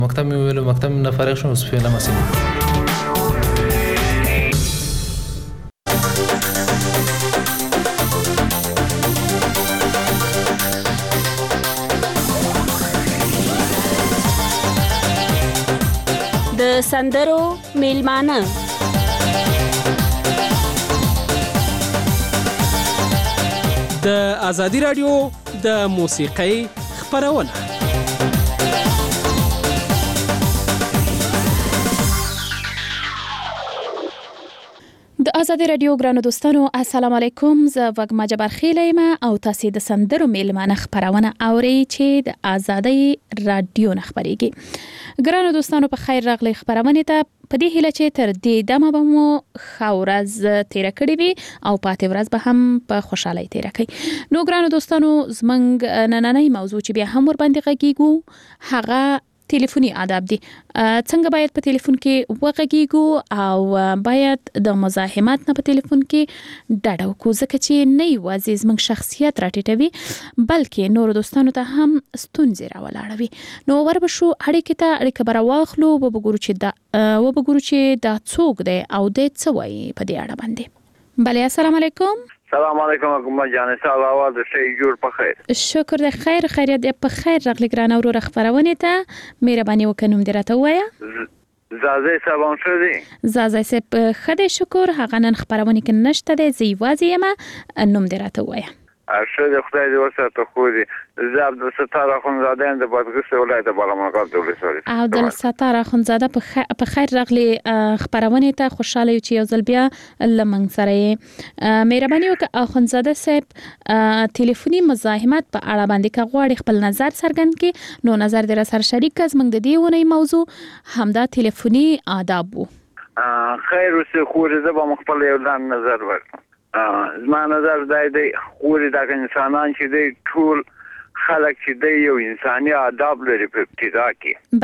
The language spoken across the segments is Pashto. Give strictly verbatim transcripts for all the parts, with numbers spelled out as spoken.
مکتب می ویلو مکتب نه فارغ شوم اوس فعلا مسئله د سندرو میلمانه د آزادی رادیو د موسیقۍ خبرونه د آزادی رادیو ګرانو دوستانو السلام علیکم. زه وګما جبار خیلیم او تاسو د سندرو میلمانه خبرونه اوري چې د آزادی رادیو نه خبريږي. ګرانو دوستانو په خیر راغلی خبرونه ته په دې هیله چې تر دې دمه به مو خورز تیر کړی وي او پاتې ورځ به هم په خوشحالي تیر کړي. نو ګرانو دوستانو زمنګ نننۍ موضوع چې بیا هم ور باندې غږیږو هغه ټلیفوني آداب دي. څنګه باید په ټلیفون کې وغږیږو او باید د مزاحمت نه په ټلیفون کې ډډه وکړو ځکه چې نه یوازې زموږ شخصیت راټیټوي بلکې نور دوستانو ته هم ستونزې راولاړوي. نو وربشو اړیکې ته اړیکه بر واخلو و وګورو چې دا و وګورو چې دا څوک دی او د څه وایي په دې اړه باندې. بله السلام علیکم. سلام علیکم حکومت جان سال आवाज شي جوړ په خیر. شکر د خیر خیریت په خیر راغلی ګران اورو خبرونه ته مهرباني وکړم درته وایا. زازه صاحب شو دي. زازه صاحب خدای شکر هغه نن خبرونه کې نشته دی زی وازی ما نوم درته وایا. ارشد د خدای دې ورسره خو دي زاب د ستاره خونزاده د بادغیس ولایت بالامرغاب دولت سوري. او د ستاره خونزاده په خیر راغلی خبرونه ته خوشاله یو چې یو ځل بیا لمنګ سره مهرباني وکړه خونزاده صاحب ټلیفوني مزاحمت په اړه باندې کا غواړي خپل نظر څرګند کړي. نو نظر در سره شریک کز موږ د دې ونې موضوع همدا ټلیفوني آداب وو. خیر اوسه خو زه به خپل یو ځان نظر ورکړم. زما نظر دای دی خوري دا انسانان چې دی ټول خلک چې دی یو انساني آداب لري په ابتدا کې.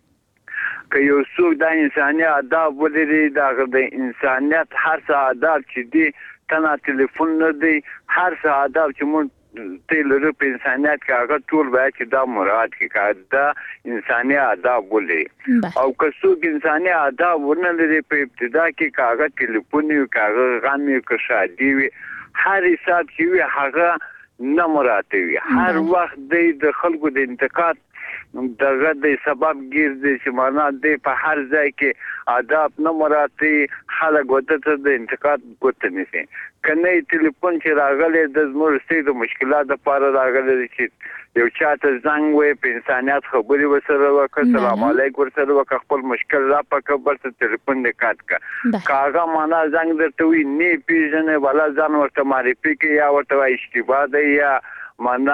بله که یو څوک دا انساني آداب ولري دا د انسانیت هر څه آداب چې دی تنه ټلیفون نه دی هر څه آداب چې مون تلره په انسانیت کې هغه ټول باید چې دا مراد کې دا انساني آداب ولري. او که څوک انساني آداب ونه لري په ابتدا کې کاغه ټلیفون یو کاغه غم یو که شادي وي هر حساب چې وي هغه نه مراد وي. هر وخت د خلکو د انتقاد دغه د سبب ګرځي چې معنا د په هر ځای کې آداب نه مراد خلک وته د انتقاد کوته نشي. کنه ټلیفون چې راغلی د زموږ ستې د مشکلات لپاره راغلی چې یو چاته زنګ وي په انسانيت خبري وسره وکړه سلام علیکم ورسره وکړه خپل مشکل را پکې برته ټلیفون دې کاټ کا کاغه معنا زنګ درته وي نه پیژنې ولا ځان ورته معرفي کې یا ورته اشتباه دی یا معنا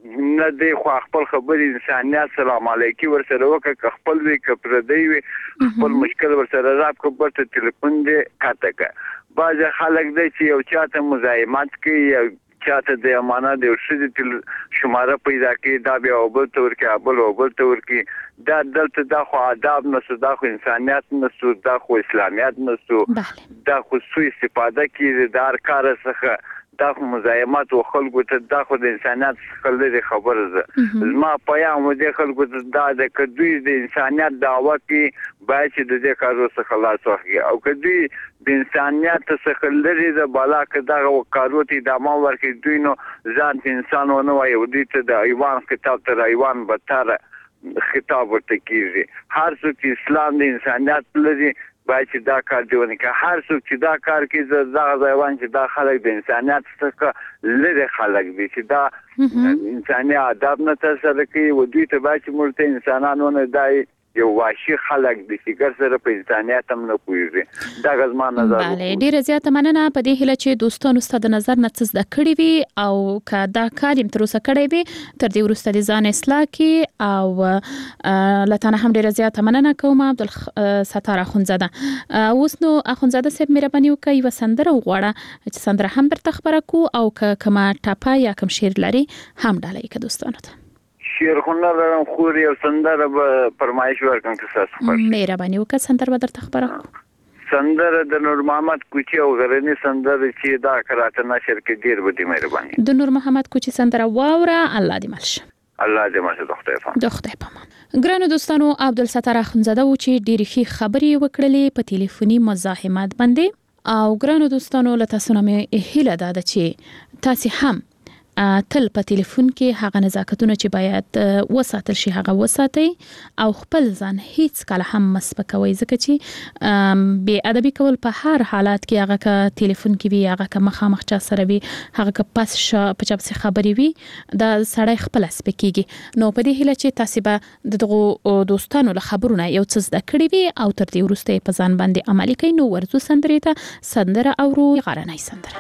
نه دی خو خپل خبري انسانيت سلام علیکم ورسره وکړه خپل وی کپر دی وي خپل مشکل ورسره را پکې برته ټلیفون دې کاټ کا. بعض خلک دی چې یو چاته مزاحمت کوي یا چاته د امانت د شدت شماره پیدا کوي دا بیا وبل تور کې ابل وبل تور کې دا دلته دا خو آداب نسو دا خو انسانيت نسو دا خو اسلامیت نسو دا خو سوء استفاده کوي د هر کار څخه دا خو مزاحمت او خلکو ته دا خو د انسانيت څخه لري خبره ده. زما پیغام دې خلکو ته دا د کدوې د انسانيت دعوه کوي باید چې د دې کارو څخه خلاص واخلي او کدوې د انسانيت څخه لري د بالا کې دا کارو ته دمو ورکړي دوی نو ځان انسانونه وایي دوی ته د ایوان کتاب ته ایوان بتاره خطاب ورته کیږي. هر څوک چې اسلام د انسانيت لري باید چې دا کار دیونه که هر څوک چې دا کار کوي زغه ځایوان چې دا خلک د انسانيت څخه لري خلک دي چې دا انساني آداب نه تر کوي و دوی ته باید چې موږ انسانانو نه دای یو واشي خلک د فکر سره په انسانيت هم نه کوي دا غزما نظر. بله ډیره زیاته مننه په دې هیله چې دوستانو ستاسو نظر نه څه د کړی وي او که دا کار تر اوسه کړی وي تر دې وروسته د ځان اصلاح کی او لته هم ډیره زیاته مننه کوم عبد الستار اخونزاده. اوس نو اخونزاده صاحب مهرباني وکړئ و سندره وغواړه چې سندره هم درته خبره کو او که کما ټاپا یا کم شعر لري هم ډالۍ ک دوستانو ته. شیر خونه لرم خوري او سندره به فرمایش ورکړم که تاسو خوښ مهرباني وکړه سندره به درته خبره سندره د نور محمد کوچي او غرنی سندره چې دا کراته نشر کې ډیر به دي مهرباني د نور محمد کوچي سندره واوره الله دې ملشه الله دې ماشه د خدای په د خدای په امان. ګرانو دوستانو عبدالستار اخونزاده و چې ډېرې ښې خبرې وکړلې په ټلیفوني مزاحمت باندې. او ګرانو دوستانو له تاسو نه مې هیله ده چې تاسو هم تل په ټلیفون کې هغه نزاکتونه چې باید وساتل شي هغه وساتئ او خپل ځان هیڅ کله هم مسپکوي، ځکه چې بې ادبي کول په هر حالات کې هغه که ټلیفون کې وي، هغه که مخامخ چا سره وي، هغه که پس په چا پسې خبرې وي، دا سړی خپل سپکیږي. نو په دې هیله چې تاسو به دغه دوستانو له خبرونه یو څه زده کړی وي او تر دې وروسته په ځان باندې عملي کوئ. نو ورځو سندرې ته سندره اورو، غرنۍ سندره.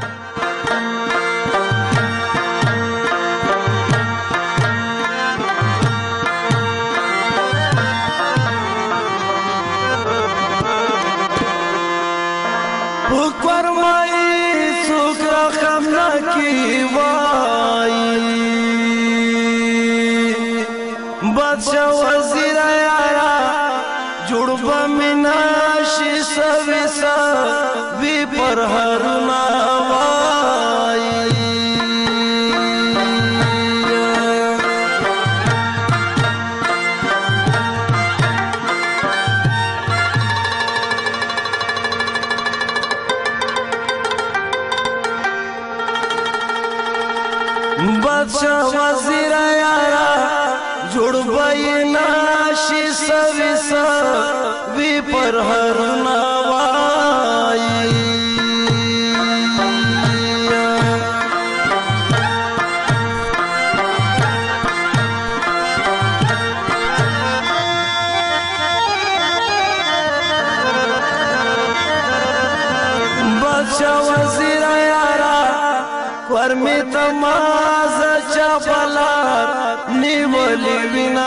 बादशाह वजीर यारा जुड़बा मिना शीशा विसा भी पर हरुना बादशाह वजीर यारा जुड़ बैना शीशा विसा भी पर हर नवाई बादशाह वजीर यारा वर्मी तमाज चपला निवली बिना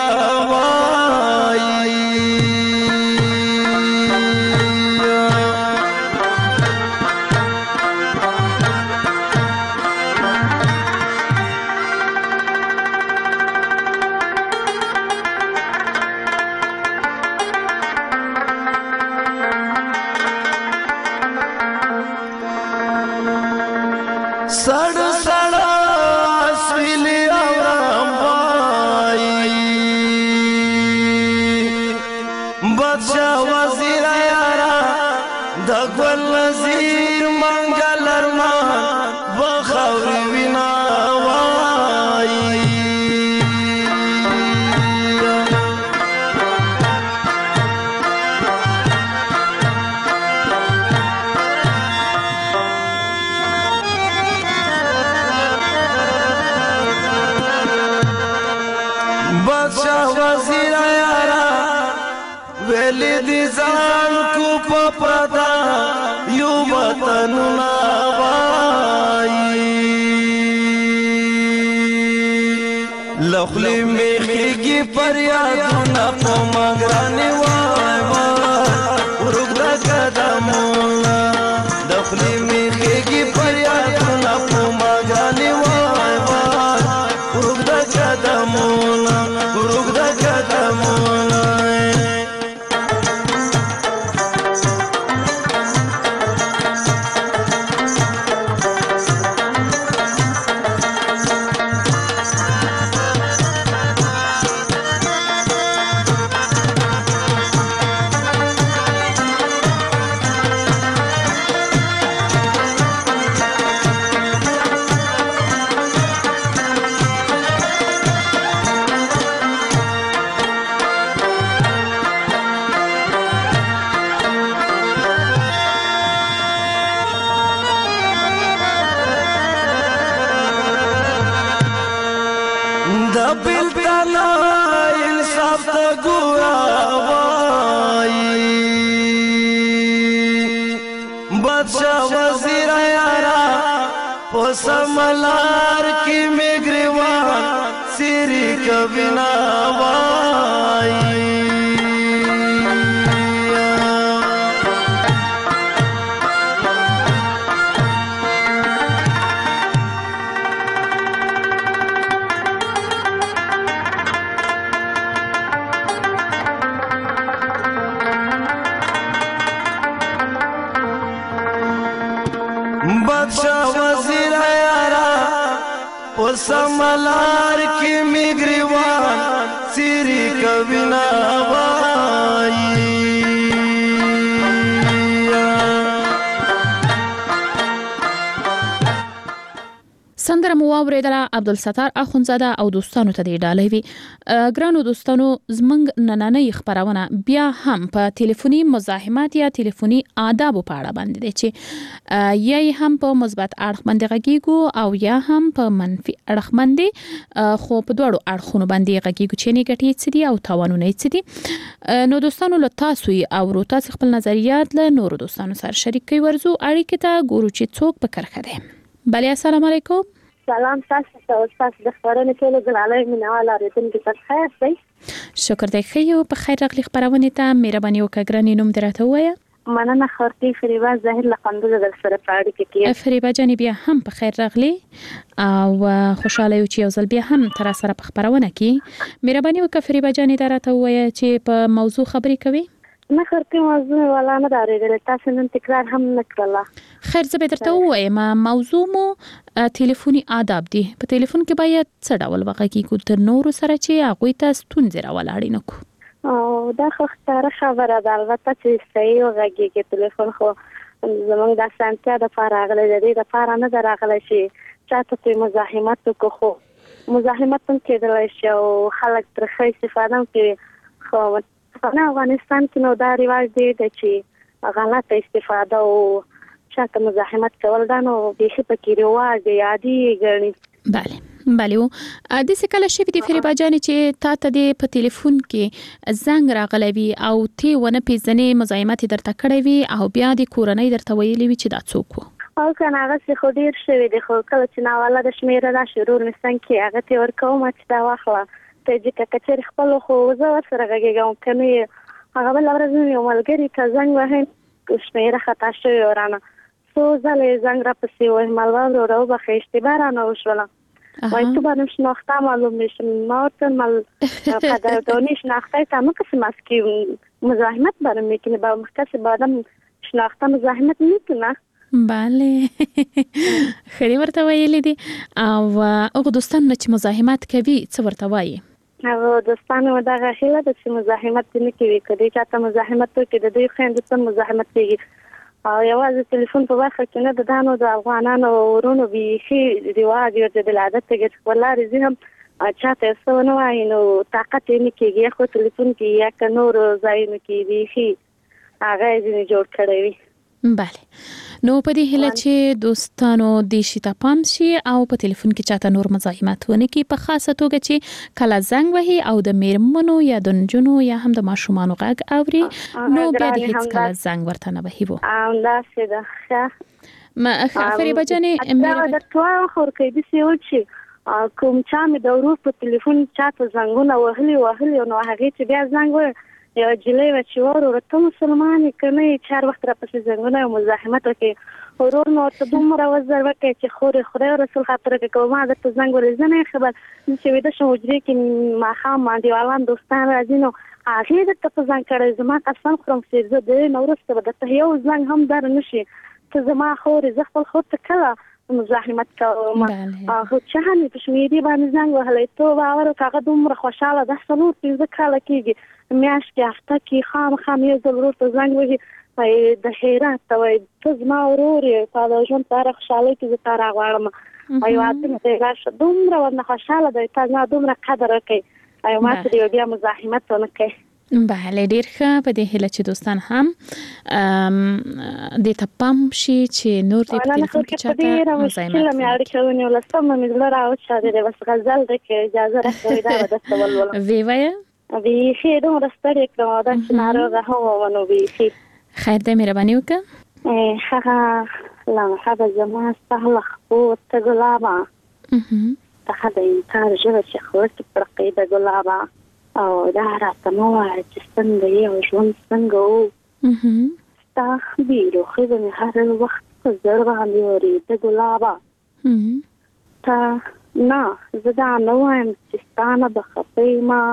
सड़ सड़ा असली बादशाह वजीर यारा दगवल नजीर मंगल अरमान बखौरी बिना बादशाह वजीर यारा वेली दिजान को पपदा यू वतन नवाई लखली मेखी फरियाद न को मगरानी वाय वाय रुगदा कदमोला लखली मेखी फरियाद न को मगरानी वाय वाय रुगदा कदमोला रुगदा कदमोला दबिल तना इंसाफ तो गुआवाई बादशाह वजीर यारा पोसा मलार की मेघरेवान सिरी कभी नवाई बादशाह वजीर यारा په سملار کې میګریوان سری کوینا وایي سندره مو واوریدله عبدالستار اخونزاده او دوستانو ته دی ډالۍ وي. ګرانو دوستانو زمنګ نننۍ خبرونه بیا هم په ټلیفوني مزاحمت یا ټلیفوني آداب په اړه باندې دي چې یا هم په مثبت اړخ باندې غږیږو او یا هم په منفي اړخ باندې، خو په دوړو اړخونو باندې غږیږو چې نه ګټي څه دي او تاوانونه څه دي. نو دوستانو له تاسو او تاسو خپل نظریات له نورو دوستانو سره شریک کوي. ورزو اړیکې ته ګورو چې څوک په کرخه دي. بله السلام علیکم. سلام تاسو ته او تاسو د خبرونو ټول غلاله مینواله ریتونکو ته خیر دی. شکر دی خیو په خیر راغلی خبرونه ته مهرباني وکړه ګرانی نوم درته وایا. مننه خورتي فریبا ظاهر لقندو د سره پاړی کې فریبا جان بیا هم په خیر راغلی او خوشاله یو چې یو ځل بیا هم تر سره په خبرونه کې مهرباني وکړه فریبا جان درته وایا چې په موضوع خبرې کوي. نه خورتي موضوع ولا نه دارېدل تاسو نن تکرار هم نکړه. خیر زه به درته وایم موضوع مو ټلیفوني آداب دي. په ټلیفون کې باید څه ډول وغږیږو د نورو سره چې هغوی ته ستونزې راولاړې نه کړو. او دا خو ښکاره خبره ده، البته چې صحیح وغږیږي ټلیفون خو زموږ د اسانتیا دپاره راغلی د دې دپاره نه ده راغلی چې چاته پرې مزاحمت وکړو، خو مزاحمت هم کېدلی شي او خلک ترې ښه استفاده هم کوي. خو په افغانستان کې نو دا رواج دی چې غلطه استفاده او چاته مزاحمت کول دا نو بیخي پکې رواج دی عادي ګڼي. بله بله د څه کله شوي دي فریبا جانې چې تا ته د په ټلیفون کې زنګ راغلی وي او تی ونه پیژنې مزاحمت درته کړی وي او بیا د کورنۍ درته ویلي وي چې دا څوک و؟ او کنه هغه خو ډیر شوي دي، خو کله چې ناوله د شمیره راشي ورور مې څنګ کې هغه ته ورکوم چې دا واخله ته چې کچېر خپل خو زه ورسره غږیږم کنه هغه بل ورځ یو ملګری ته زنګ وهي شمیره خطا شوی ورانه څو ځلې زنګ راپسې وایي مالوا ورو بخې اشتباه رانه وشوله وایي تو باندې شناخته معلوم میشه ما ورته مال قدردانی شناخته تا مو کسی مسکی مزاحمت برام میکنه با کسی بعدم شناخته مزاحمت میکنه. بله خیلی ورته ویلي دي او هغه دوستان چې مزاحمت کوي څه ورته وایي؟ هغه دوستانو دغه هیله ده چې مزاحمت نه کوي، کله چې تاسو مزاحمت وکړئ د دوی خويندو مزاحمت کوي او یوازې ټلیفون په واخه کې نه د دانو د افغانانو ورونو بیخي رواج او د عادت کې ولاره زه هم چاته څه نه وای نو طاقت یې نه کېږي خو ټلیفون کې یا ک نور ځایونه کې بیخي هغه یې جوړ کړی وي. بله نو په دې هیله چې دوستانو د شي ته پام شي او په ټلیفون کې چاته نور مزاحمت ونه کړي، په خاصه توګه چې کله زنګ وهي او د میرمنو یا د نجونو یا هم د ماشومانو غږ اوري نو بیا د هیڅ کله زنګ ورته نه وهي وو. ام دا څه ده ما فریبا جانې مې د توه خور کې د سی و چې کوم چا مې د ورور په ټلیفون چاته زنګونه وهلي وهلي نو هغه چې بیا زنګ و یو جلې و چې ورور ته مسلمانې کنه چار وخت را پسې زنګونه او مزاحمت وکي ورور نو ته دومره وزر وکي چې خوري خوري رسول خاطر کې کومه د ته زنګ ولې نه خبر چې وې د شوجري کې ما خام باندې والان دوستان راځي نو هغه د ته زنګ کړي زما قسم خورم چې زه د نورسته د ته یو زنګ هم در نشي ته زما خوري زه خپل خور ته کله مزاحمت کوم هغه چهانه په شمیري باندې زنګ وهلې ته باور کاغه دومره خوشاله ده سلور چې کله کېږي میاش کې هفته کې خام خام یو ضرورت ته زنګ وهي د حیرت ته وای ته زما ورور یې په دا ژوند سره خوشاله کې زه تاره غواړم ایو اته ته راشه دومره ورنه خوشاله ده ته زما دومره قدر کوي ایو ما ته بیا مزاحمت ونه کوي. بله ډیر ښه په دې هیله چې دوستان هم د تپام شي چې نور دې په ټلیفون کې چاته مزاحمت مې اړیکه ونیو لسم مې زړه راوچا دې بس غزل دې کې اجازه راکوي دا د څول وی وای وی خیر نو راستړی کړم دا چې ناروغه هو ونو وی خیر خیر دې مهرباني وکړه. هغه لا هغه زما سهل خو ته ګلابا ته هدا انکار ژبه چې خو ته پرقیده ګلابا او دا راته نو چې څنګه یې ژوند څنګه وو ستا خبيرو خو به هر وخت په زړه باندې وري د ګلابا تا نه زدا نو وایم چې ستانه بخفې ما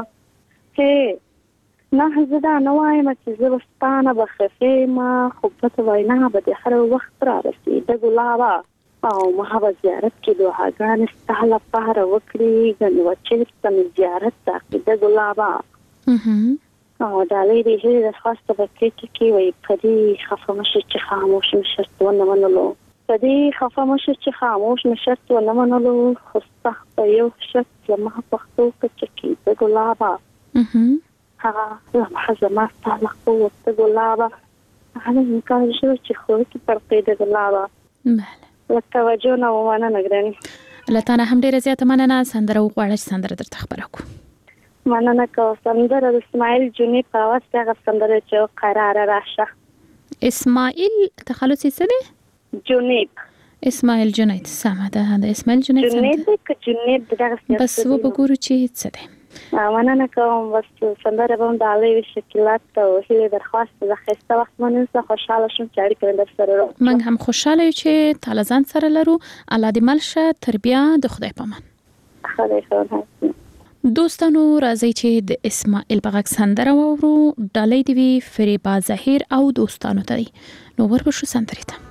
هې نه زدا نو وایم چې زه ستانه بخفې ما خو په وینا به هر وخت را رسي د ګلابا او ما به زیارت کې دعاګانې ستا لپاره وکړي ګنې وچېرته مې زیارت ته عقیده ګلابه او ډالۍ دې هیلې درخواست به کې کې وایي په دې خفه مه شې چې خاموش مې شرط ونه منلو په دې خفه مه شې چې خاموش مې شرط ونه منلو خو ستا په یو شرط زما پښتو کې عقیده ګلابه هغه لمحه زما ستا له قوته ګلابه هغه امکان شو چې خو کې پر عقیده ګلابه بله توجه نه ومنه ګراني لته هم ډیره زیاته مننه سندره وغواړه چې سندره درته خبره کو مننه کوم سندره د اسماعیل جونی په اواز کې هغه سندره چې قرار راشه اسماعیل تخلص څه دی جونیب اسماعیل جنید سمه ده د اسماعیل جنید جنید ک جنید دغه څه بس و بګورو چې څه دی مننه کوم بس سندره به د علی شکلات او هیله درخواست د خسته وخت مونږه خوشاله شوم چې اړیکه در سره موږ هم خوشاله یو چې تعالی ځان سره لرو الله دې ملشه تربیه د خدای پامان خدای خیر دوستانو راځي چې د اسماعیل بغاک سندره وورو ډالۍ دی وی فریبا ظاهر او دوستانو ته نو ورپښو سندره ته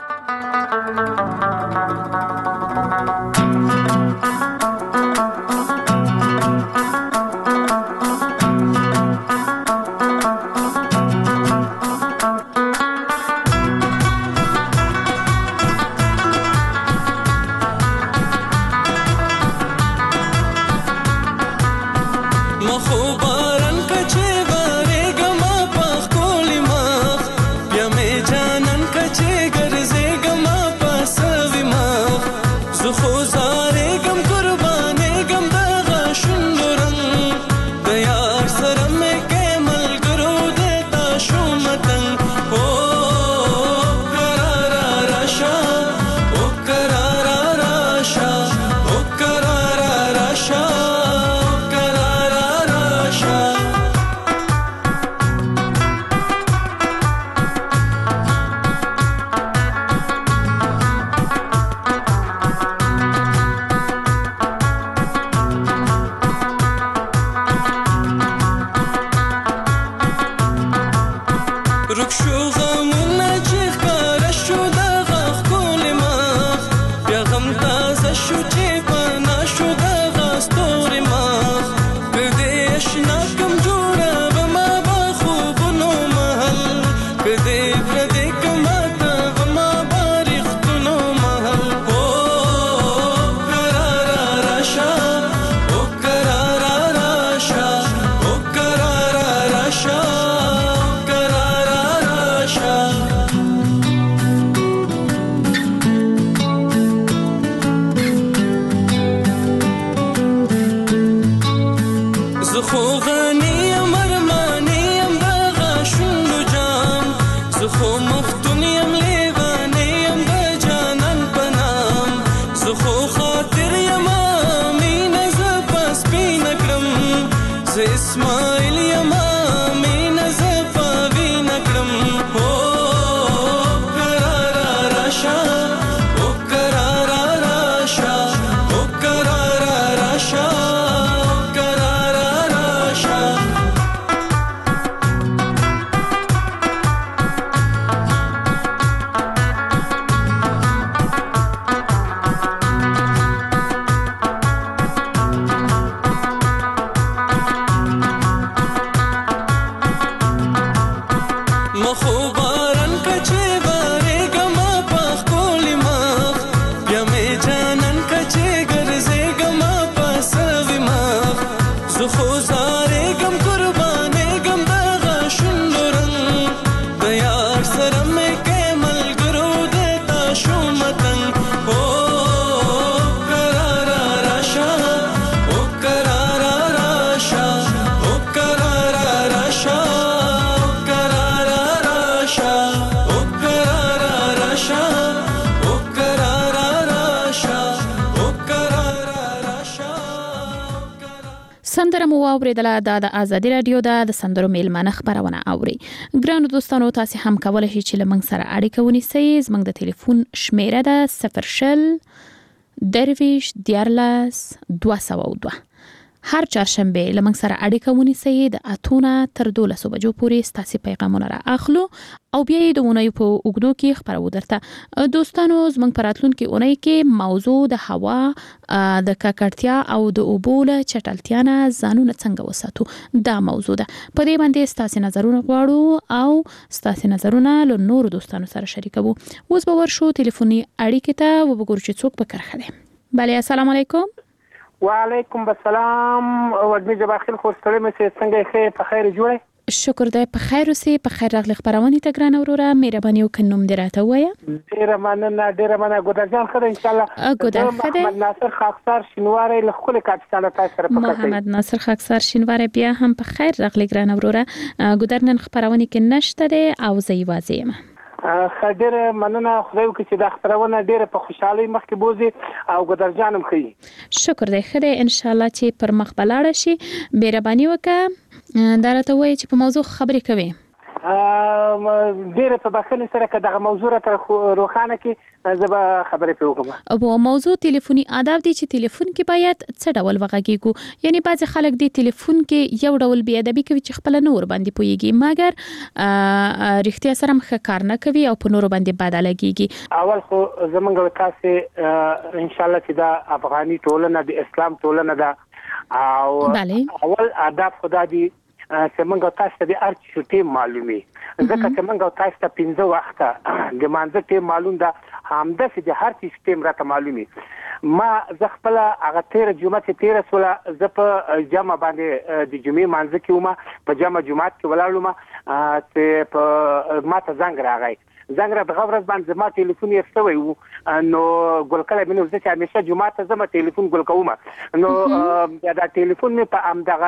سندره مو اوریدله د آزادی رادیو د سندرو میلمانه خبرونه اوري ګرانو دوستانو تاسو هم کولای شئ چې لمن سره اړیکه ونیسئ زموږ د ټلیفون شمیره ده صفر شل درویش دیارلس دوه سوه او دوه هر چهارشنبه لمنګ سره اړیکه ونیسئ د اتونه تر دولسو بجو پورې ستاسو پیغامونه را اخلو او بیا یې د اونۍ په اوږدو کې خبرو درته. دوستانو زموږ په راتلونکي اونۍ کې موضوع د هوا د ککړتیا او د اوبو له چټلتیا نه ځانونه څنګه وساتو دا موضوع ده. په دې باندې ستاسو نظرونه غواړو او ستاسو نظرونه له نورو دوستانو سره شریکوو. اوس به ورشو ټلیفوني اړیکې ته وګورو چې څوک په کرخه دی. بله السلام علیکم. وعلیکم السلام. وګړي جبا خیر خو ستړي مې څنګه ښه په خیر جوړه؟ شکر دی په خیر اوسې. په خیر راغلی خبرونه ته ګران وروره. مهرباني وکړئ نوم دې راته ووایه. ډیره مننه ډیره مننه. ګودر جان ښه ده ان شاء الله. ګودر ښه دی. محمد ناصر خاکسار شینواری له خپل کاپیټان تاسو سره پکې. محمد ناصر خاکسار شینواری بیا هم په خیر راغلی ګران وروره. ګودر نن خبرونه کې نشته دی او زه یوازې یم. خډره مننه. خدای وکړي چې دا خبرونه ډیره په خوشحالي مخکې بوزي او ګودر جانم خي. شکر دی خره ان شاء الله چې پر مخ بلاړ شي. مهرباني وکړه دا راته وایي چې په موضوع خبرې کوي. ډیره په بخښنې سره که دغه موضوع راته روښانه کړي زه به خبرې پرې وکړم. او موضوع ټلیفوني آداب دي چې ټلیفون کې باید څه ډول وغږیږو. یعنی بعضې خلک د ټلیفون کې یو ډول بې ادبي کوي چې خپله نه ور باندې پوهېږي مګر رښتیا سره هم ښه کار نه کوي او په نورو باندې بده لګېږي. اول خو زموږ تاسې انشاءالله چې دا افغاني ټولنه د اسلام ټولنه ده او اول آداب خدا دي چې موږ تاسو ته د هر څه ټیم معلومي. ځکه چې موږ تاسو ته پنځه وخته د مانځه ټیم معلوم ده همداسې د هر څه ټیم راته معلومي. ما زه خپل هغه تیر جمعه چې تیر سوله زه په جمعه باندې د جمعې مانځه کې وم په جمعه جمعات کې ولاړم چې په ما ته زنګ راغی. زنګ را د غورز باندې زما ټلیفون یې استوي وو نو ګل کله مې نو زه چې همیشه جمعه ته زما ټلیفون ګل کوم نو دا ټلیفون مې په ام دغه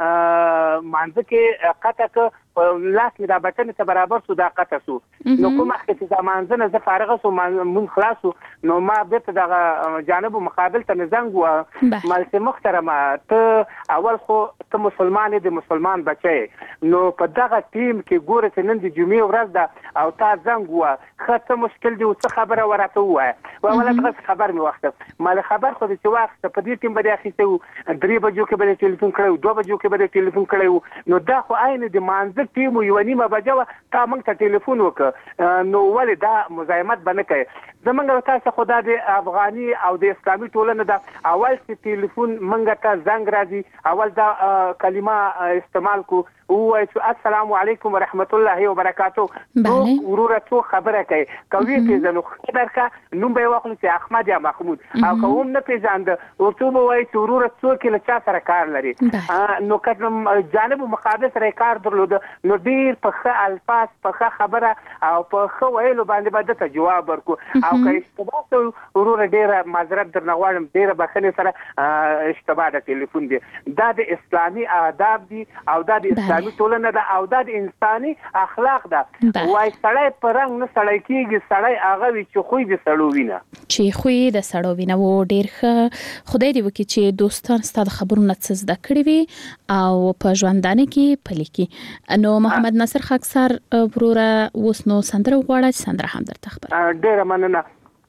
مانځه کې قطع ک لاس مې دا بټن ته برابر سو دا قطع سو نو کوم وخت چې زمانځه نه زه فارغ سو مون خلاصو نو ما بیرته دغه جانب مقابل ته زنګ و مالته محترمه ته اول خو ته مسلمان دې مسلمان بچي نو په دغه ټیم کې ګوره چې نن د جمعې ورځ ده او تا زنګ و خاطر مشکل دی او څه خبره ورته وای ولا دغه خبر مې وخت مال خبر خو دې وخت په دې ټیم باندې اخیسته درې بجو کې به ټلیفون کړو دوه بجو کې به ټلیفون کړو نو دا خو عین د مانځ ټیم یو نیمه بجو تا موږ ته ټلیفون وکړ نو ولې دا مزاحمت باندې کوي زمونږ تاسو خدا د افغاني او د اسلامي ټولنه دا اول چې ټلیفون موږ ته زنګ راځي اول دا کلمه استعمال کو او چې السلام علیکم ورحمت الله وبرکاته نو ورور ته خبره کوي کوي چې زنو خبرکه نوم به واخلو چې احمد یا محمود او کوم نه پیژاند او ته به وایي چې ورور څوک له چا سره کار لري نو کله جانب مقابل سره کار درلود نو ډیر په ښه الفاظ په ښه خبره او په ښه ویلو باندې باندې ته جواب ورکو او که اشتباه ورور ډیر معذرت درنه غواړم ډیر بخښنې سره اشتباه د ټلیفون دی دا د اسلامي آداب دي او دا د اسلامي ټولنه ده او دا د انساني اخلاق ده وای سړی په رنګ نه سړی کېږي سړی هغه وي چې خوی د سړو وینه چې خوی د سړو وینه و ډیر ښه خدای دې وکړي چې دوستان ستاسو د خبرونو څه زده کړي وي او په ژوندانه کې پلي کړي. نو محمد ناصر خاکسار وروره اوس نو سندره وغواړه چې سندره هم درته خبره. ډیره مننه.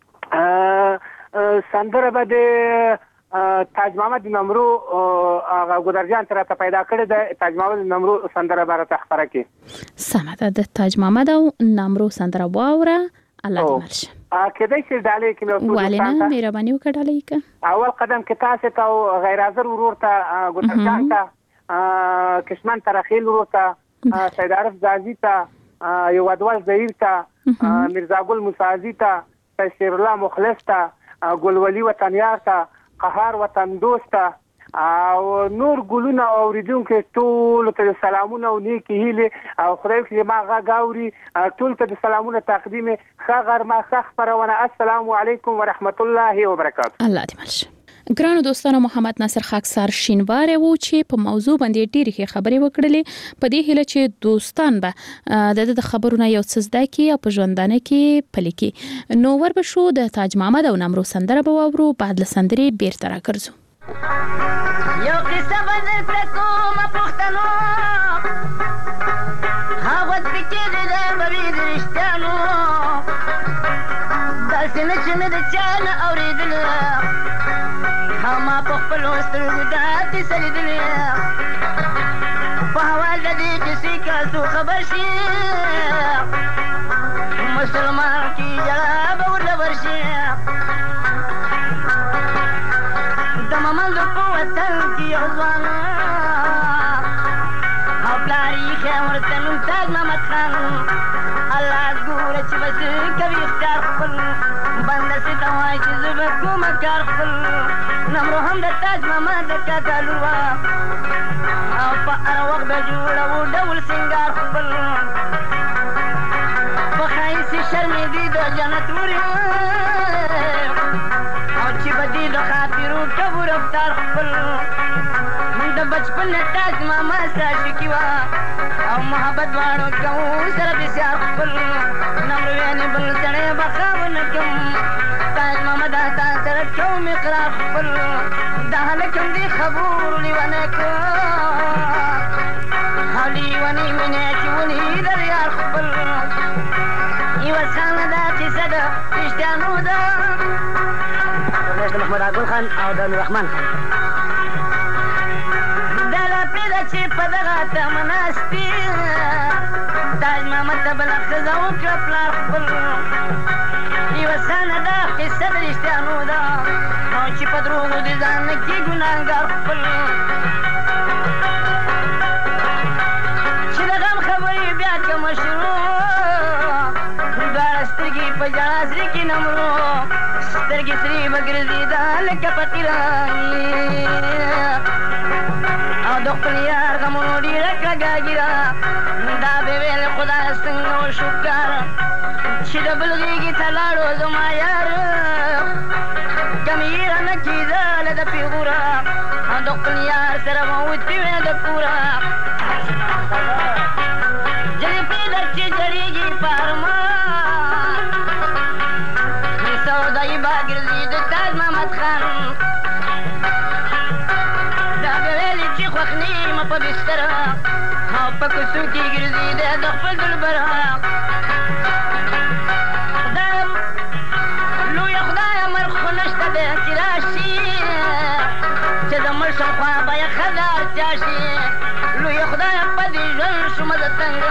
سندره به د تاج محمد نمرو هغه ګودر جان تر ته پیدا کړی د تاج محمد نمرو سندره بار ته خبره کې سمه ده د تاج محمد او نمرو سندره واوره الله دې مرشه. ا کله چې ډالې کې نو ولې نه مهرباني وکړه ډالې کې اول قدم کې تاسو ته غیر حاضر ورور ته ګودر جان ته کشمن ترخیل ورور ته سید عارف زازی ته یو ودوال زهیر ته مرزا ګل موسازی ته شیر الله مخلص ته ګل ولی وطنیار ته قهار وطن دوست او نور ګلونه اوریدونکو ټول ته سلامونه او نیکی هیله او خدای دې ما غاوري ټول ته سلامونه تقدیم خغر ما خخ پرونه السلام علیکم ورحمت الله وبرکاته. الله دې مرشه. ګرانو دوستانو محمد ناصر خاکسار شینواری وو چې په موضوع باندې ډېری ښه خبرې وکړلې په دې هیله چې دوستان به د د خبرونه یو څه زده کړي او په ژوندانه کې پلي کړي. نو ور به شو د تاج محمد او نمرو سندره به واورو بعد له سندرې بیرته راګرځو. یو قصه بدل پرکوم پښتنو هغه فکر دې مې درشتانو داسې نه چې مې د چانه اوریدل هما په خپل سترګو داتې لیدلې په حوال د دې کیسې که څو خبر شي مسلمان کی جړه به ورته ورشي د ممند په وطن کې یو ځوان او پلار یې ښه ورته نوم تاج محمد خان الله ګوره چې بس کوي اختیار خپل بنده سي ته وایي چې زه به کومه کار خپل نمرو هم د تاج محمد د کاکا لور وه او په هر وخت به جوړوو ډول سینګار خپل په ښایستې شرمېدې د جنت ورې او چې به دې د خاطرو کوو رفتار خپل د بچپن تاج ماما ساشکي وه او محبت دواړو کوو سره بسیار خپل نمرویانې بل سړی به ښه ونه کړم تاج ماما دا تا سره کوم اقرار خپل دا هلک هم دې خبرو لیونی کړ او لیونی مینې چې ونې د ریار خپل یوه سانه دا کیسه ده رښتیانو ده د محمد عبدل خان او د نوررحمن خان دا لاپې ده چې په دغه تمه ناستې تاج محمد ته بله ښځه وکړه پلار خپل یوه سانه دا قصه د رښتیانو ده او چې په دروغو د ځان نه کې ګناهګار خپل چې د غم خبرې بیا کومه شروع دواړه سترګې په ژړا سرې کې نمرو سترګې سرې به ګرځېده لکه په تیرانې او د خپل یار غمونو ډېره کړه ګاګیره دا به ویل خدای څنګه وشو کار چې د بل غېږې ته لاړو زما یار کم یې رانه کېدله د پیغوره او د خپل یار سره به وتې وې د کوره جلفې در چې جړېږي په ارمان سودایي به ګرځي د تاج محمد خان دا به ویلې چې خوښ نیمه په بستره او په کوڅو کې ګرځي د خپل دلبره خدای لویه خدایه مرګ خو نشته دی چې راشي چې د مړ شم خوا به یې ښه ده اړتیا شي لویه خدایه په دې ژوند شومه زه تنګه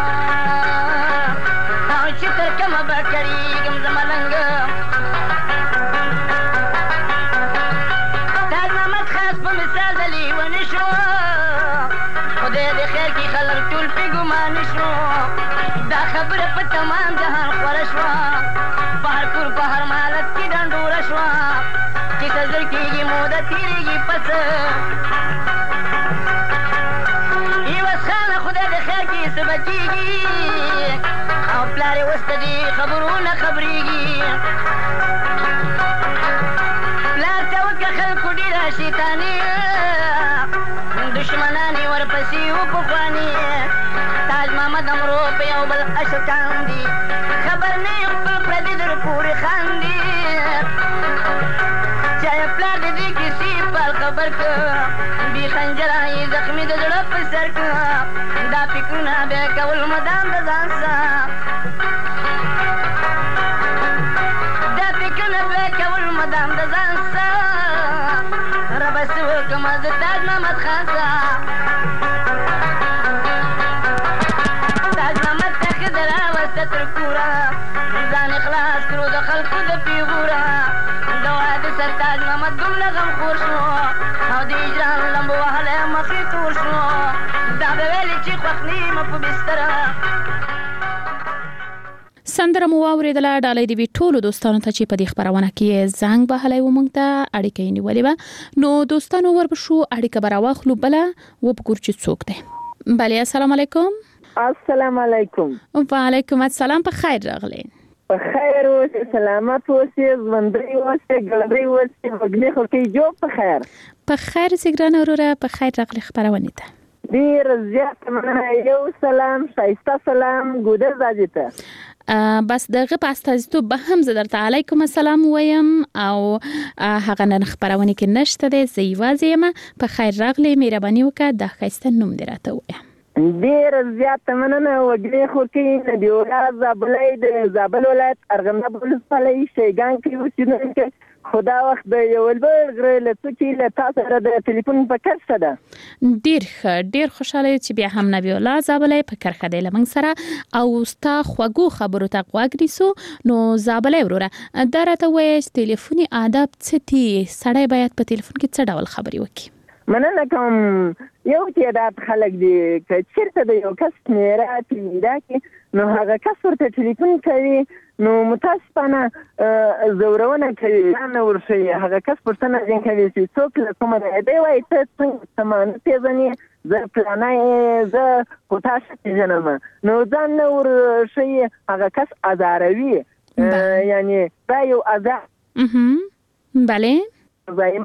او چې تر کومه به کړېږم زه ملنګه تاج محمد خاص په مثال د لیوني شو خدای د خیر کې خلک ټول پې ګمانه شو دا خبره په تمام جهان خوره شوه په هر کور په هر مالت کې ډنډوره شوه کیسه زر کېږي موده تېرېږي پس یوه خانه خدای د خیر کې څه به کېږي او پلار یې اوس د دې خبرو نه خبرېږي پلار ته وکړه خلکو ډېره شیطاني دشمنان یې ورپسې و پخواني تاج محمد امرو په یو بل اشکان دي خبر نه یې خپل پردي در پورې خاندي چا یې پلار د دې کیسې پال خبر که بې خنجره یې زخمي د زړه په سر که دا فکرونه بیا کول مدام د ځان سه دا فکرونه بیا کول مدام د ځان سه ربه څه وکړمه زه تاج محمد خان سه تاج محمد ته ښځه راوسته تر کوره ځان یې خلاص کړو د خلکو د پیغوره د واده سر تاج محمد دومره غمخور شو او د هجران لمبو وهلی مخې تور شو دا به ویلې چې خوښ نیمه په بستره سندره مو واورېدله ډالۍ د وي ټولو دوستانو ته چې په دې خپرونه کې زنګ وهلی و موږ ته اړیکه یې نیولې وه نو دوستانو وربشو اړیکه به راواخلو بله وبګورو چې څوک دی بله السلام علیکم السلام علیکم وعلیکم السلام په خیر راغلی په خیر اوسې سلامت اوسې ژوندی اوسې ګړندی اوسې وږمې خو کې جو په خیر په خیر اوسې ګرانه وروره په خیر راغلی خپرونې ته ډېر زیات مننه یو سلام ښایسته سلام ګودر زاجي ته بس دغه په استازیتوب به هم زه درته علیکم السلام وایم او هغه نن خپرونه کې نشته دی زه یوازې یم په خیر راغلی مهرباني وکړه دا ښایسته نوم دې راته ووایه ډېر زیات مننه وګړي خو کې نبیولا زابلې د زابل ولایت ارغنداب ولسوالۍ شیګان کې اوسېدونکی خدا وخت د یو بل غره له څوکې له تاسو سره د ټلیفون په کرښه ده. ډیر ښه ډیر خوشاله چې بیا هم نبی الله زابلې په کرښه دی لمن سره او ستا خوږو خبرو ته غوږ نیسو. نو زابلې وروره دا راته وایي چې ټلیفوني آداب څه دي؟ سړی باید په ټلیفون کې څه ډول خبرې وکړي؟ مننه کوم. یو تعداد خلک دي چې چیرته د یو کس شمیره پیدا کړي نو هغه کس ورته ټلیفون کوي نو متاسفانه زورونه کوي یا نه ورشي هغه کس پوښتنه ځین کوي چې څوک له کومه دی دی وایي ته څنګه سمانه پیژنې زه پلانه زه پوتاش پیژنم نو ځان نه ورشي هغه کس ازاروي یعنی دا یو ازار بله زایم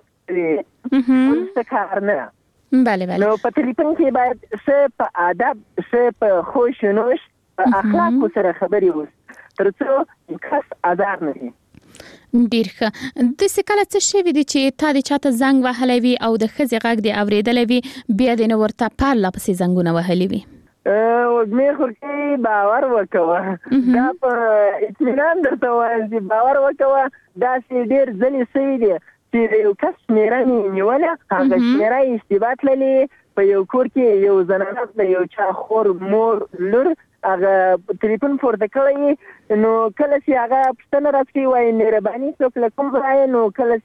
څه کار نه. بله بله. نو په ټلیفون کې باید څه په آداب څه په خوش و نوش په اخلاق سره خبرې وس ترڅو کس آزار نه شي. ډیر ښه. د سکاله څه شی وي چې تا د چاته زنګ وهلی وي او د ښځې غږ دی اورېدلی وي بیا د نه ورته پرله پسې زنګونه وهلي وي؟ وږمې خورکۍ باور وکوه دا په اطمینان درته وایم چې باور وکوه داسې ډېر ځلې سوي دي چې د یو کس شمیره مې نیوله هغه شمیره یې اشتباه تللې په یو کور کې یو زنانه د یو چا خور مور لور هغه ټلیفون پورته کړی نو کله چې هغه پوښتنه راڅخه وایي مهرباني څوک له کوم ځایه نو کله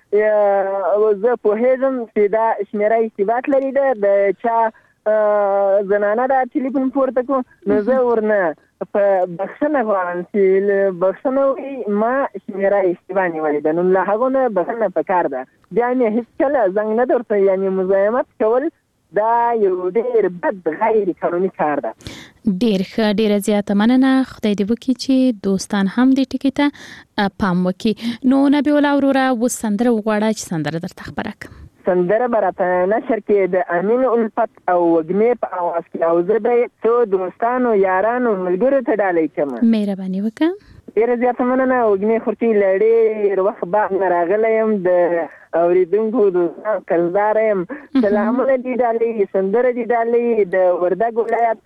چې زه پوهېږم چې دا شمیره اشتباه تللې ده د چا زنانه دا ټلیفون پورته کړو نو زه ورنه په بخښنه غواړم چې بخښنه وکړي ما شمیره اشتباه نیولې ده نو له هغو نه بخښنه پکار ده. بیا مې هېڅکله زنګ نه درته یعنې مزاحمت کول دا یو ډېر بد غیر قانوني کار ده. ډیر ښه ډیره زیاته مننه. خدای دې وکړي چې دوستان هم دې ټکي ته پام وکړي. نو نبی الله وروره اوس سندره وغواړه چې سندره درته خپره کړم. سندره به راته نشر کې د امین الفت او وږمې په اواز کې او زه به څو دوستانو یارانو ملګرو ته ډالۍ کړم. مهرباني وکړه. ډېره زیاته مننه. وږمې خورکۍ له ډېر وخت بعد نه راغلی یم د اورېدونکو دوستان قرضداره یم. سلامونه دې ډالۍ سندره دې ډالۍ د وردګ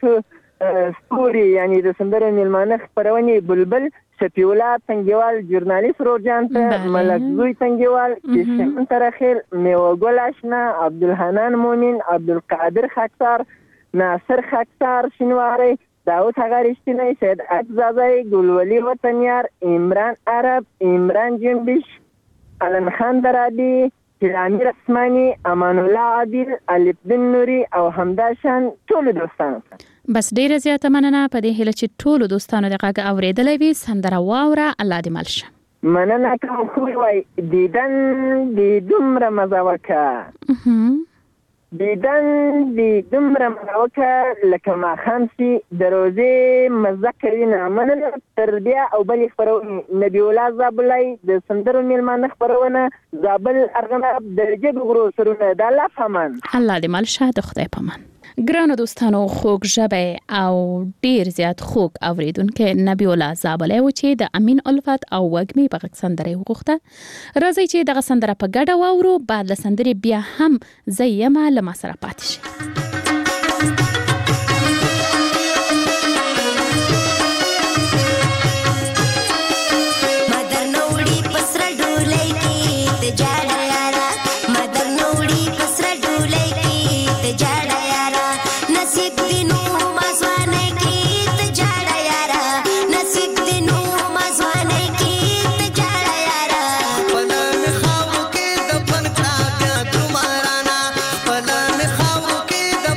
ولایت ستوري یعنی د سندرو میلمانه خپرونې بلبل شفیع الله تنګیوال ژورنالیست روجان ته ملک زوی تنګیوال کشمن ترخیل میوه ګل اشنا عبدالحنان مومن عبدالقادر خاکسار ناصر خاکسار شینواری داود هغارشتینی سید عزازی گلولی وطنیار عمران عرب عمران جنبش علن خان درادی هلانی رسمانی امان الله عادل الفدین نوری او همداشان ټول دوستانو ته بس ډیره زیاته مننه. په دې هیله چې ټولو دوستانو د غږ اورېدلی وي سندره واوره. الله دې مل شه. مننه کوم. خو وایي دیدن دې دومره مزه وکړه دیدن دې دومره مزه وکړه لکه ماښام چې د روژې مزه کوي نه. مننه. تر بیا او بلې خپرونې نبی الله زابلی د سندرو میلمانه خپرونه زابل ارغنداب د جګ غرو سرونه د الله په امان. الله دې مل شه. د خدای په امان. ګرانو دوستانو خوږ ژبه او ډیر زیات خوږ اوریدونکو نبی الله زابلی و چې د امین الفت او وږمې په غږ سندره وغوښته. راځي چې دغه سندره په ګډه واورو. بعد له سندرې بیا هم زیمه له ما سره پاتې شي. پلان خاو کې د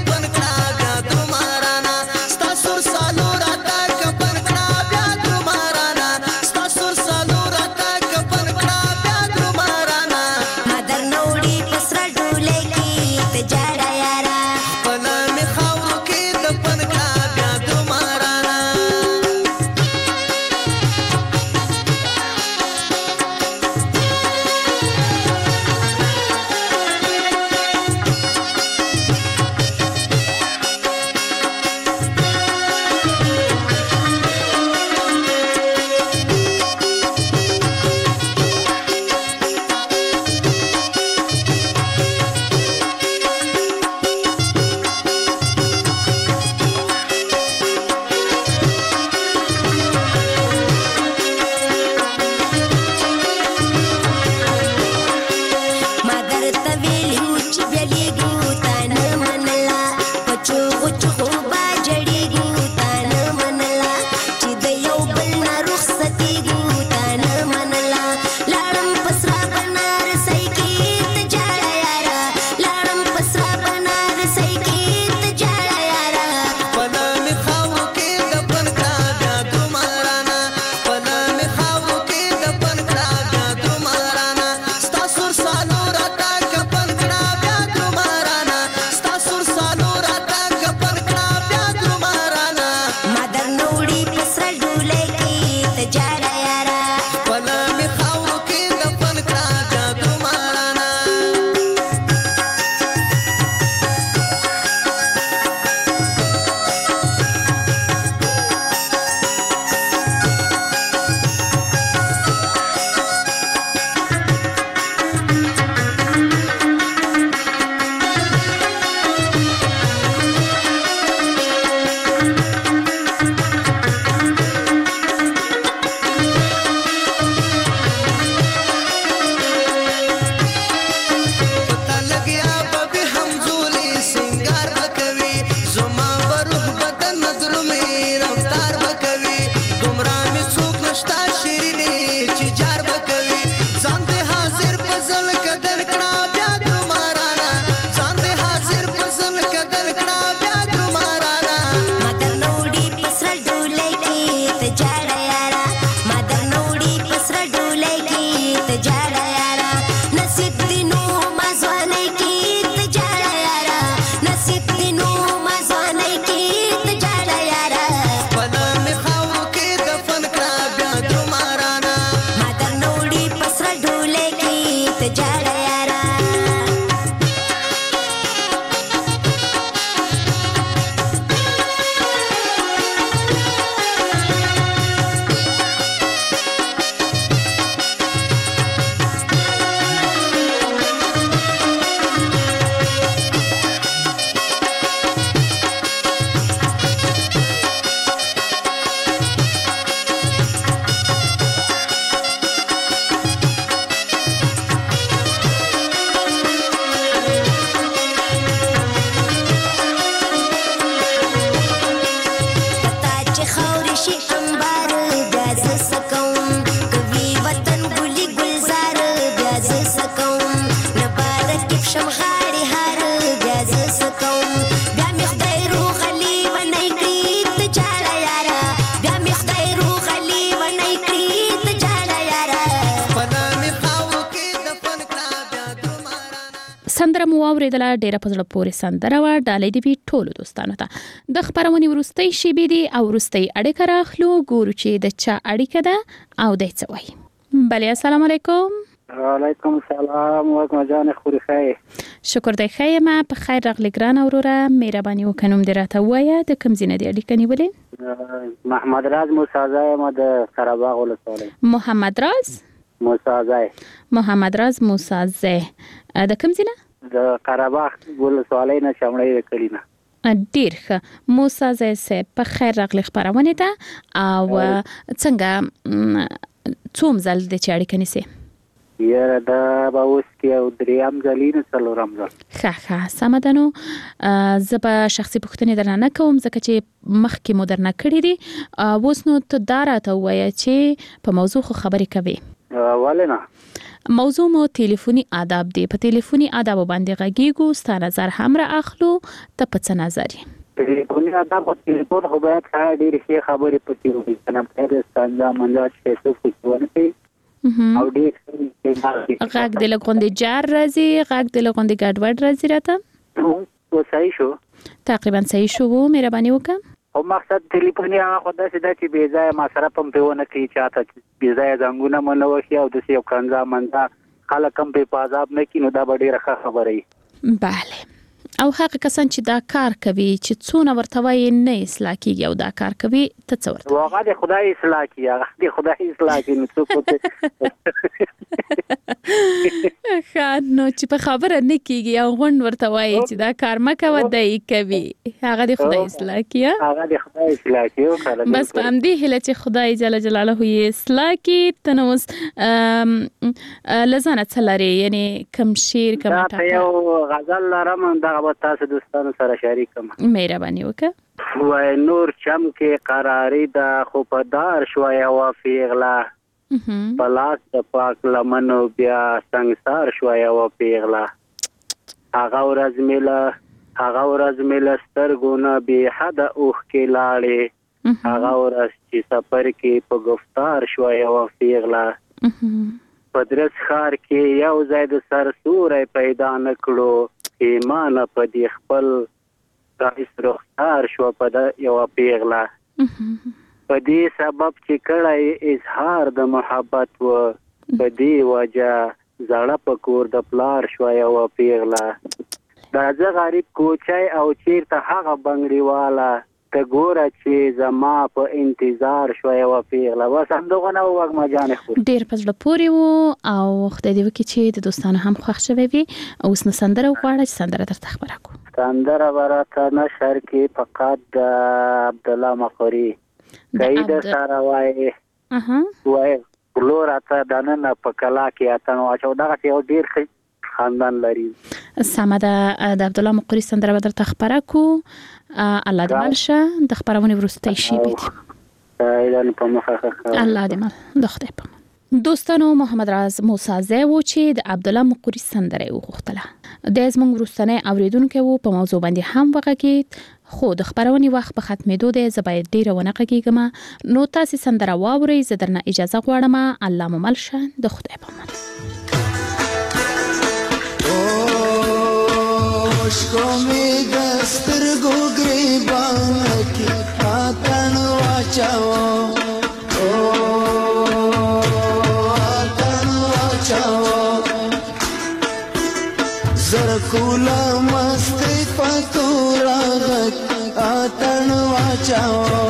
واوریدله ډیره په زړه پورې سندره وه. ډالۍ دې وي ټولو دوستانو ته. د خپرونې وروستۍ شیبې دي او وروستۍ اړیکه راخلو. ګورو چې د چا اړیکه ده او دی څه وایي. بله السلام علیکم. وعلیکم السلام. وږمه جان خوري خیر. شکر دی ښه یم. په خیر راغلی ګرانه وروره. مهرباني وکړه نوم دې راته ووایه. د کوم ځای نه دې اړیکه نیولې؟ محمد راز موسازی یم د قره باغ ولسوالۍ. محمد راز موسازی. محمد راز موسازی د کوم ځای نه؟ د قره باغ ولسوالۍ نه چمړی کلی نه. ډیر ښه. موسازی صاحب په خیر راغلی خپرونې ته او څنګه څوم ځل د چې اړیکه نیسې؟ یاره دا به اوس کې او دریم ځلي نه څلورم ځل. ښه ښه سمه ده. نو زه به شخصي پوښتنې درنه نه کوم ځکه چې مخکې مو درنه کړي دي. اوس نو ته دا راته ووایه چې په موضوع خو خبرې کوې. ولې نه؟ موضوع مو تلیفوني آداب دی. په تلیفوني آدابو باندې غږیږو. ستا نظر هم را اخلو. ته په څه نظر یې؟ تلیفوني آداب او تلیفون خو باید ډېرې ښې خبرې پکې وي. که نه باید ستانجا منجا چې فیسبوک پکې ونه کوي او ډېر غږ دې لږ غوندې جار راځي. غږ دې لږ غوندې ګډوډ راځي راته. اوس صحیح شو؟ تقریبا صحیح شو. مهرباني وکړه. او مقصد تلیفوني هغه خو داسې ده چې بې ځایه مصرف هم پرې ونه کوي. چاته بې ځایه زنګونه مو نه وهي او داسې یو کنځا منځا خلک هم پرې په عذاب نه کړي. نو دا به ډېره ښه خبره وي. بله. او هغه کسان چې دا کار کوي چې څونه ورته وایي نه اصلاح کېږي او دا کار کوي ته څه ورته وایي؟ هغه د خدای اصلاح کړي. هغه د خدای اصلاح کړي. نو څوک ښه نو چې په خبره نه کېږي او غونډ ورته وایي چې دا کار مه کوه دی کوي. هغه د خدای اصلاح کړي. هغه د خدای اصلاح کړي. بس په همدې هیله چې خدای جل جلاله یې اصلاح کړي. ته نو اوس له ځانه څه لرې؟ یعنې کوم شعر کوم ټاپه؟ یو غزل لرم دغه به تاسو دوستانو سره شریکم. مهرباني وکړه. وای نور چم کې قراري ده خو په دار شوی یوه پیغله په لاس د پاک لمنو بیا سنګسار شوی یوه پیغله. هغه ورځ مې له هغه ورځ مې له سترګو نه بې حده اوښکې لاړې. هغه ورځ چې سفر کې په گفتار شوی یوه پیغله. په درس ښار کې یو ځای د سر سوری پیدا نه کړو. ایمانه په دې خپل رئیس رخسار شوه په د یوه پیغله. په دې سبب چې کړی اظهار د محبت و په دې وجه زړه په کور د پلار شوه یوه پیغله. دا زه غریب کوچی او چیرته هغه بنګړیواله ته ګوره چې زما په انتظار شوه یوه پیغله. بس همدغه نه وږمه جانې خور. ډېر په زړه پورې و او خدای دې وکړي چې د دوستانو هم خوښ شوی وي. اوس نو سندره وغواړه چې سندره درته خپره کړو. سندره به راته نشر کې فقط د عبدالله مقري کوي د سره وایي وایي ګلو راته دننه په کلا کې اتن واچو. دغسې یو ډېر ښه خاندان لري. سمه ده. د عبدالله مقري سندره به درته خپره کړو. الله دې مل شه. د خپرونې وروستۍ شیبې دي. الله دې مل د خدای په امان. دوستانو محمد راز موسازی و چې د عبدالله مقري سندره یې وغوښتله. د زموږ وروستنی اورېدونکی و. په موضوع باندې هم وغږېد خو د خپرونې وخت په ختمېدو دی. زه باید ډېره ونه غږېږم. نو تاسې سندره واورئ. زه درنه اجازه غواړم. الله مو مل شه. د خدای په امان. عشقو می دستر گو گریبان کی آتن واچاو آتن واچاو زرکولا مستی فتورا غت آتن واچاو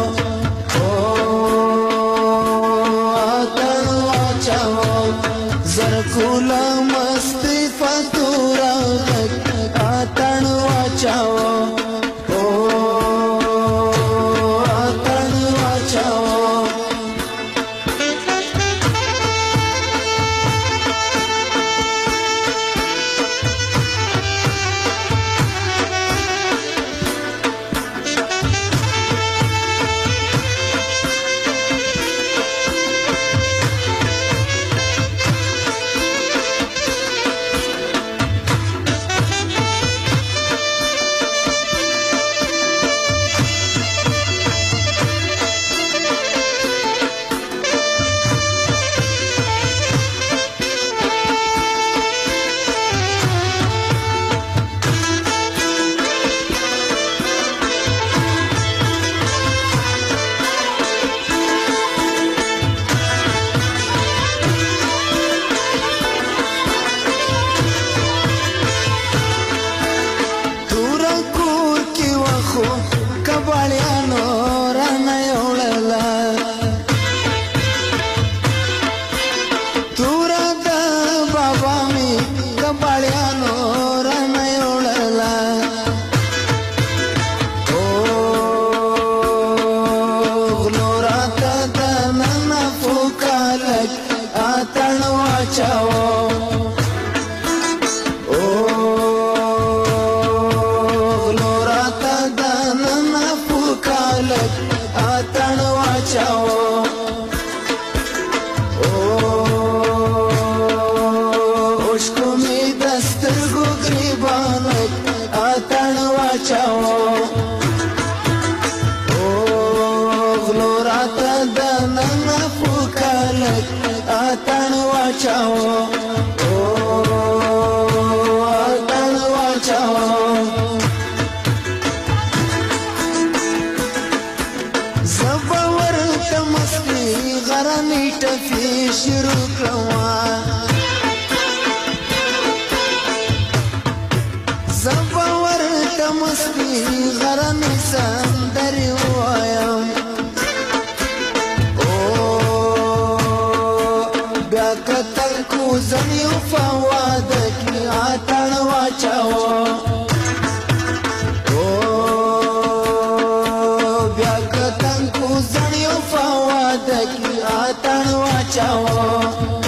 آتن واچاو زرکولا مستی فتورا غت آتن واچاو او آتن واچاو واچاو او اوشکو می دسترګو گریبان اتن واچاو او غلو رات د نن فوکل اتن واچاو ټفي شروع کړه زبور تمستی غرم سندري وایم او بیا کتل کو زنیو فواد کی اتن واچاو او بیا کتل کو زنیو فواد کی اتن واچاو